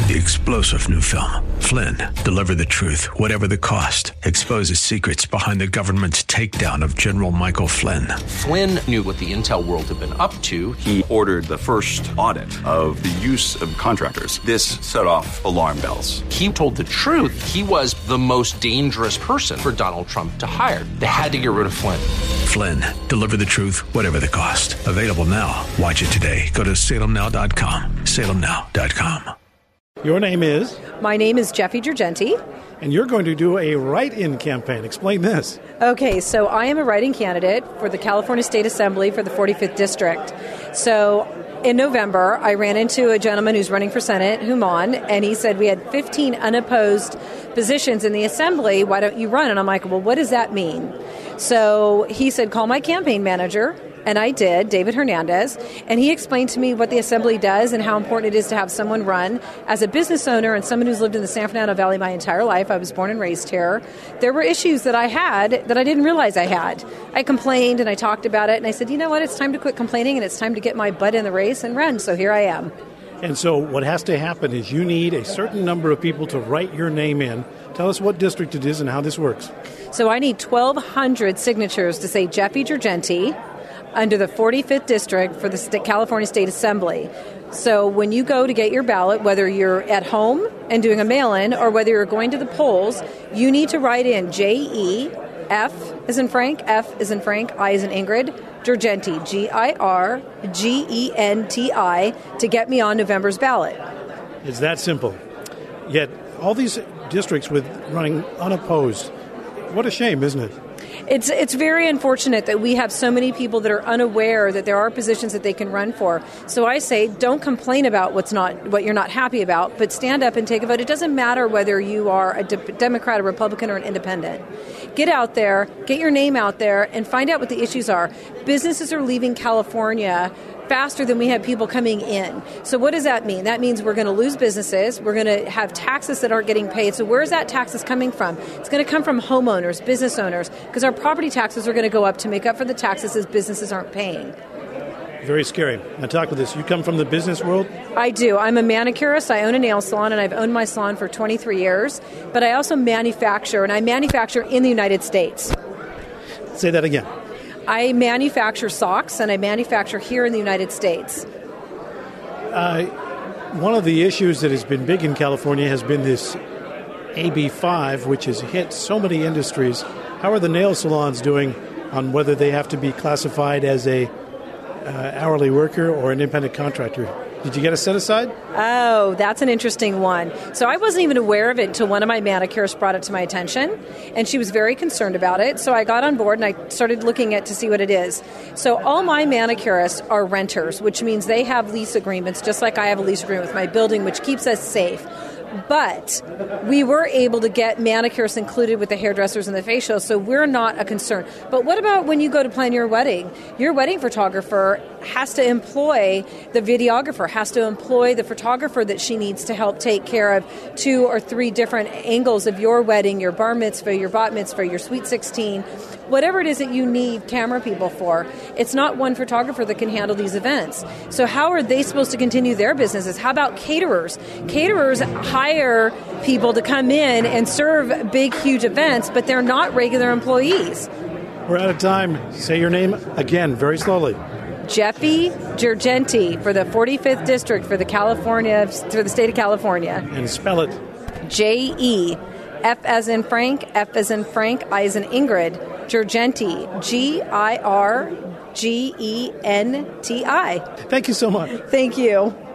The explosive new film, Flynn, deliver the truth, whatever the cost, exposes secrets behind the government's takedown of General Michael Flynn. Flynn knew what the intel world had been up to. He ordered the first audit of the use of contractors. This set off alarm bells. He told the truth. He was the most dangerous person for Donald Trump to hire. They had to get rid of Flynn. Flynn, deliver the truth, whatever the cost. Available now. Watch it today. Go to salemnow.com. salemnow.com. Your name is? My name is Jeffe Girgenti. And you're going to do a write-in campaign. Explain this. Okay, so I am a write-in candidate for the California State Assembly for the 45th District. So in November, I ran into a gentleman who's running for Senate, Human, and he said we had 15 unopposed positions in the Assembly. Why don't you run? And I'm like, well, what does that mean? So he said, call my campaign manager. And I did, David Hernandez, and he explained to me what the Assembly does and how important it is to have someone run. As a business owner and someone who's lived in the San Fernando Valley my entire life, I was born and raised here, there were issues that I had that I didn't realize I had. I complained and I talked about it, and I said, you know what, it's time to quit complaining and it's time to get my butt in the race and run, so here I am. And so what has to happen is you need a certain number of people to write your name in. Tell us what district it is and how this works. So I need 1,200 signatures to say Jeffe Girgenti under the 45th District for the California State Assembly. So when you go to get your ballot, whether you're at home and doing a mail-in or whether you're going to the polls, you need to write in J-E-F as in Frank, F as in Frank, I as in Ingrid, Girgenti, G-I-R-G-E-N-T-I, to get me on November's ballot. It's that simple. Yet all these districts with running unopposed, what a shame, isn't it? It's very unfortunate that we have so many people that are unaware that there are positions that they can run for. So I say, don't complain about what you're not happy about, but stand up and take a vote. It doesn't matter whether you are a Democrat, a Republican, or an independent. Get out there, get your name out there, and find out what the issues are. Businesses are leaving California faster than we have people coming in. So what does that mean? That means we're going to lose businesses. We're going to have taxes that aren't getting paid. So where is that taxes coming from? It's going to come from homeowners, business owners, because our property taxes are going to go up to make up for the taxes as businesses aren't paying. Very scary. Now talk with us. You come from the business world? I do. I'm a manicurist. I own a nail salon, and I've owned my salon for 23 years. But I also manufacture, and I manufacture in the United States. Say that again. I manufacture socks, and I manufacture here in the United States. One of the issues that has been big in California has been this AB5, which has hit so many industries. How are the nail salons doing on whether they have to be classified as a hourly worker or an independent contractor? Did you get a set aside? Oh, that's an interesting one. So I wasn't even aware of it until one of my manicurists brought it to my attention, and she was very concerned about it. So I got on board and I started looking at to see what it is. So all my manicurists are renters, which means they have lease agreements, just like I have a lease agreement with my building, which keeps us safe. But we were able to get manicurists included with the hairdressers and the facials, so we're not a concern. But what about when you go to plan your wedding? Your wedding photographer has to employ the videographer, has to employ the photographer that she needs to help take care of 2 or 3 different angles of your wedding, your bar mitzvah, your bat mitzvah, your sweet 16, whatever it is that you need camera people for. It's not one photographer that can handle these events. So how are they supposed to continue their businesses? How about caterers? Caterers hire people to come in and serve big, huge events, but they're not regular employees. We're out of time. Say your name again, very slowly. Jeffe Girgenti for the 45th District for the state of California. And spell it. J-E-F as in Frank, F as in Frank, I as in Ingrid, Girgenti, G-I-R-G-E-N-T-I. Thank you so much. Thank you.